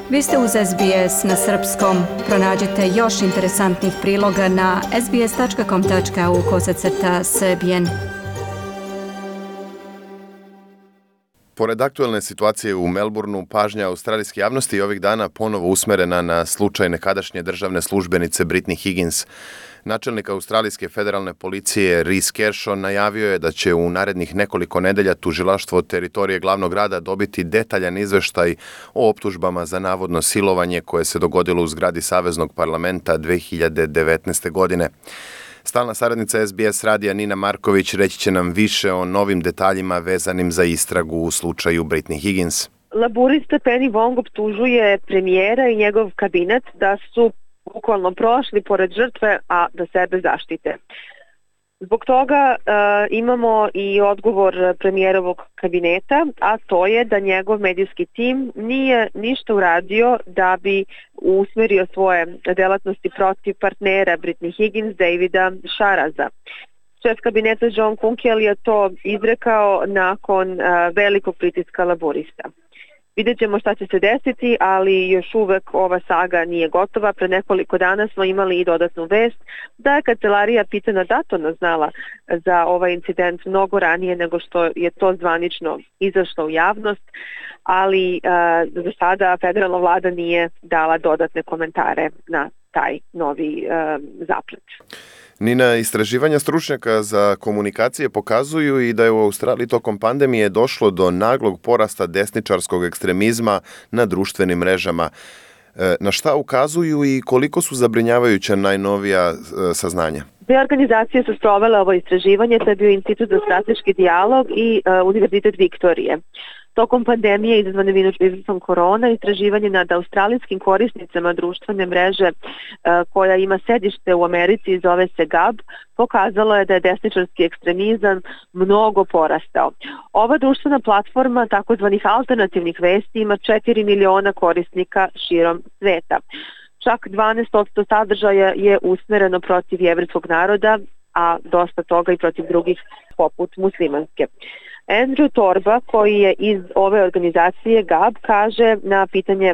Vi ste uz SBS na srpskom. Pronađite još interesantnih priloga na sbs.com.au/srbijen. Pored aktuelne situacije u Melbourneu, pažnja australijske javnosti je ovih dana ponovo usmerena na slučaj nekadašnje državne službenice Britney Higgins. Načelnik australijske federalne policije Rhys Kershaw najavio je da će u narednih nekoliko nedelja tužilaštvo teritorije glavnog grada dobiti detaljan izveštaj o optužbama za navodno silovanje koje se dogodilo u zgradi Saveznog parlamenta 2019. godine. Stalna saradnica SBS radija Nina Marković reći će nam više o novim detaljima vezanim za istragu u slučaju Britney Higgins. Laburista Penny Wong optužuje premijera i njegov kabinet da su bukvalno prošli pored žrtve, a da sebe zaštite. Zbog toga imamo i odgovor premijerovog kabineta, a to je da njegov medijski tim nije ništa uradio da bi usmerio svoje delatnosti protiv partnera Britney Higgins, Davida Sharaza. Šef kabineta John Kunkel je to izrekao nakon velikog pritiska laborista. Vidjet ćemo šta će se desiti, ali još uvek ova saga nije gotova. Pre nekoliko dana smo imali i dodatnu vest da je kancelarija Pitana Duttona znala za ovaj incident mnogo ranije nego što je to zvanično izašlo u javnost, ali za sada federalna vlada nije dala dodatne komentare na taj novi zaplet. Nina, istraživanja stručnjaka za komunikacije pokazuju i da je u Australiji tokom pandemije došlo do naglog porasta desničarskog ekstremizma na društvenim mrežama. Na šta ukazuju i koliko su zabrinjavajuća najnovija saznanja? Dve organizacije su sprovele ovo istraživanje, to je bio Institut za strateški dijalog i Univerzitet Viktorije. Tokom pandemije izazvane virusom korona, istraživanje nad australijskim korisnicama društvene mreže koja ima sedište u Americi i zove se GAB, pokazalo je da je desničarski ekstremizam mnogo porastao. Ova društvena platforma takozvanih alternativnih vesti ima 4 miliona korisnika širom sveta. Čak 12% sadržaja je usmereno protiv jevrejskog naroda, a dosta toga i protiv drugih poput muslimanske. Andrew Torba, koji je iz ove organizacije GAB, kaže na pitanje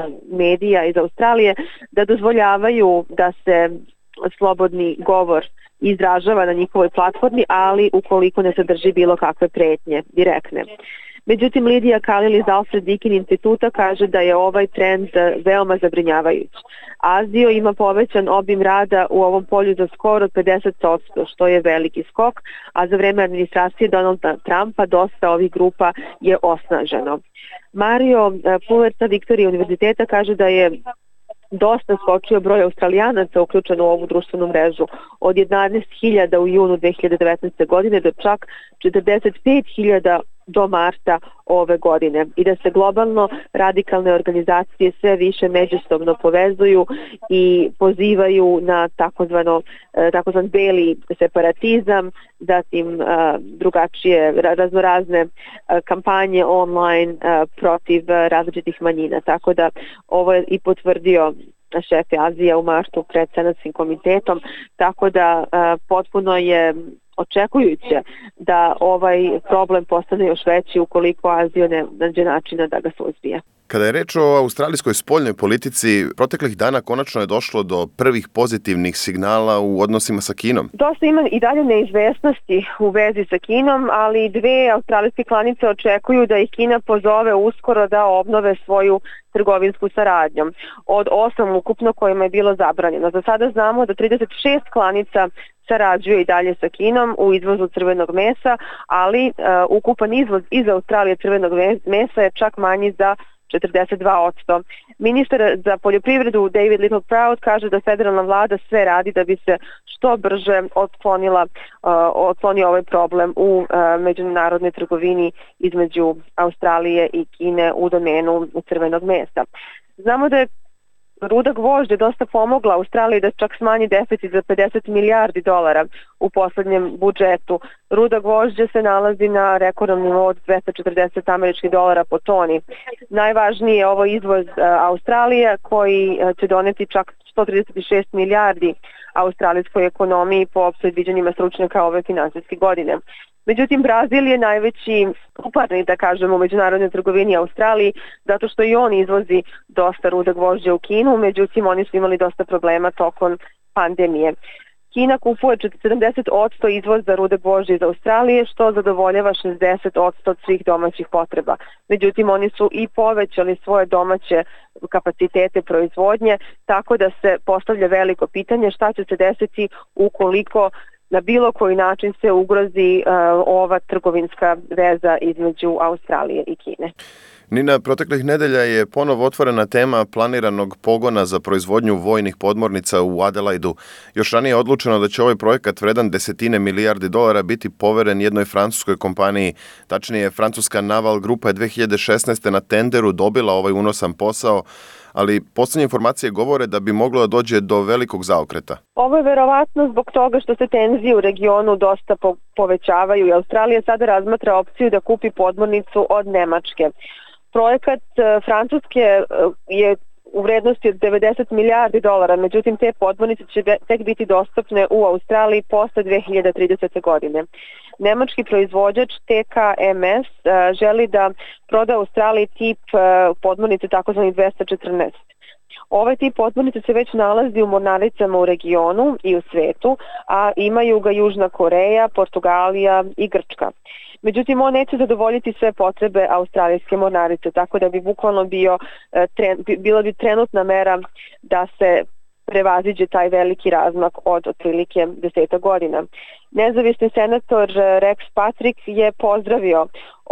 medija iz Australije da dozvoljavaju da se slobodni govor izražava na njihovoj platformi, ali ukoliko ne sadrži bilo kakve pretnje direktne. Međutim, Lidija Kalil iz Alfred Deakin instituta kaže da je ovaj trend veoma zabrinjavajuć. Azio ima povećan obim rada u ovom polju za skoro 50%, što je veliki skok, a za vreme administracije Donalda Trumpa dosta ovih grupa je osnaženo. Mario Puller sa Viktorije univerziteta kaže da je dosta skočio broj Australijanaca uključen u ovu društvenu mrežu od 11.000 u junu 2019. godine do čak 45.000 do marta ove godine i da se globalno radikalne organizacije sve više međusobno povezuju i pozivaju na takozvan beli separatizam, zatim drugačije raznorazne kampanje online protiv različitih manjina. Tako da ovo je i potvrdio šef Azija u martu pred Senatskim komitetom, tako da potpuno je očekujuće da ovaj problem postane još veći ukoliko Azija ne nađe načina da ga suzbije. Kada je reč o australijskoj spoljnoj politici, proteklih dana konačno je došlo do prvih pozitivnih signala u odnosima sa Kinom. Dosta ima i dalje neizvesnosti u vezi sa Kinom, ali dve australijske klanice očekuju da ih Kina pozove uskoro da obnove svoju trgovinsku saradnju. Od 8 ukupno kojima je bilo zabranjeno. Za sada znamo da 36 klanica sarađuje i dalje sa Kinom u izvozu crvenog mesa, ali ukupan izvoz iz Australije crvenog mesa je čak manji za 42%. Ministar za poljoprivredu David Littleproud kaže da federalna vlada sve radi da bi se što brže otklonio ovaj problem u međunarodnoj trgovini između Australije i Kine u domenu crvenog mesa. Znamo da je ruda gvožđa dosta pomogla Australiji da čak smanji deficit za 50 milijardi dolara u poslednjem budžetu. Ruda gvožđa se nalazi na rekordnom nivou od 240 američkih dolara po toni. Najvažniji je ovo izvoz Australije koji će doneti čak 136 milijardi australijskoj ekonomiji po predviđanjima stručnjaka ove finansijske godine. Međutim, Brazil je najveći uparnik, da kažemo, u međunarodnoj trgovini Australiji, zato što i on izvozi dosta ruda gvožđa u Kinu, međutim oni su imali dosta problema tokom pandemije. Kina kupuje 70% izvoza rude gvožđa iz Australije, što zadovoljava 60% od svih domaćih potreba. Međutim, oni su i povećali svoje domaće kapacitete proizvodnje, tako da se postavlja veliko pitanje šta će se desiti ukoliko na bilo koji način se ugrozi ova trgovinska veza između Australije i Kine. Nina, proteklih nedelja je ponovo otvorena tema planiranog pogona za proizvodnju vojnih podmornica u Adelaidu. Još ranije je odlučeno da će ovaj projekat vredan desetine milijardi dolara biti poveren jednoj francuskoj kompaniji. Tačnije, francuska Naval grupa je 2016. na tenderu dobila ovaj unosan posao, ali posljednje informacije govore da bi moglo da dođe do velikog zaokreta. Ovo je verovatno zbog toga što se tenzije u regionu dosta povećavaju i Australija sada razmatra opciju da kupi podmornicu od Nemačke. Projekat Francuske je u vrednosti od 90 milijardi dolara, međutim te podmornice će tek biti dostupne u Australiji posle 2030. godine. Nemački proizvođač TKMS želi da proda Australiji tip podmornice tzv. 214. Ovaj tip podmornice se već nalazi u mornaricama u regionu i u svetu, a imaju ga Južna Koreja, Portugalija i Grčka. Međutim, on neće zadovoljiti sve potrebe australijske mornarice, tako da bi bukvalno bila bi trenutna mera da se prevaziđe taj veliki razmak od otprilike 10 godina. Nezavisni senator Rex Patrick je pozdravio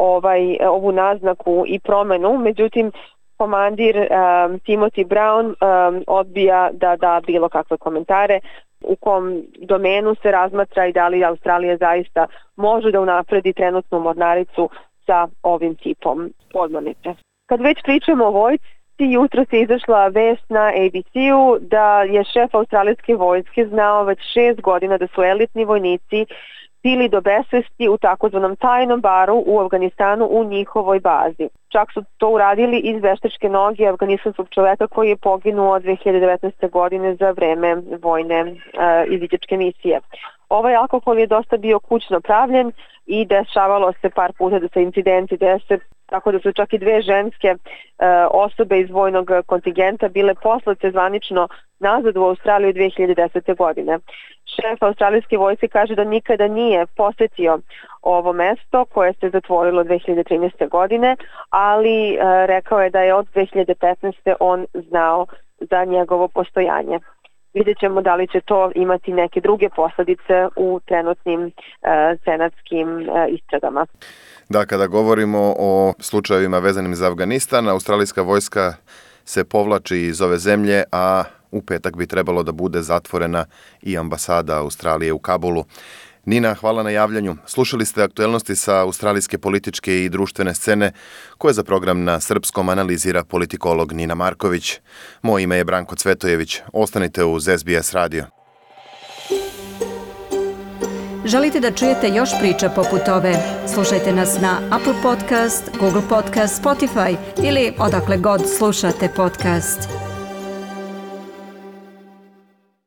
ovu naznaku i promenu, međutim, komandir Timothy Brown odbija da da bilo kakve komentare u kom domenu se razmatra i da li Australija zaista može da unapredi trenutnu mornaricu sa ovim tipom podmornice. Kad već pričamo o vojsci, jutro se izašla vest na ABC-u da je šef australijske vojske znao već 6 godina da su elitni vojnici bili do besvesti u takozvanom tajnom baru u Afganistanu u njihovoj bazi. Čak su to uradili iz veštačke noge afganistanskog čoveka koji je poginuo 2019. godine za vreme vojne izviđačke misije. Ovaj alkohol je dosta bio kućno pravljen i dešavalo se par puta da se incidenti dese, tako da su čak i 2 ženske osobe iz vojnog kontingenta bile poslate zvanično nazad u Australiju 2010. godine. Šef australijske vojske kaže da nikada nije posetio ovo mesto koje se zatvorilo 2013. godine, ali rekao je da je od 2015. on znao za njegovo postojanje. Vidjet ćemo da li će to imati neke druge posledice u trenutnim senatskim istragama. Da, kada govorimo o slučajevima vezanim za Afganistan, australijska vojska se povlači iz ove zemlje, a u petak bi trebalo da bude zatvorena i ambasada Australije u Kabulu. Nina, hvala na javljanju. Slušali ste aktuelnosti sa australijske političke i društvene scene koje za program na srpskom analizira politikolog Nina Marković. Moje ime je Branko Cvetojević. Ostanite uz SBS radio. Želite da čujete još priča poput ove? Slušajte nas na Apple Podcast, Google Podcast, Spotify ili odakle god slušate podcast.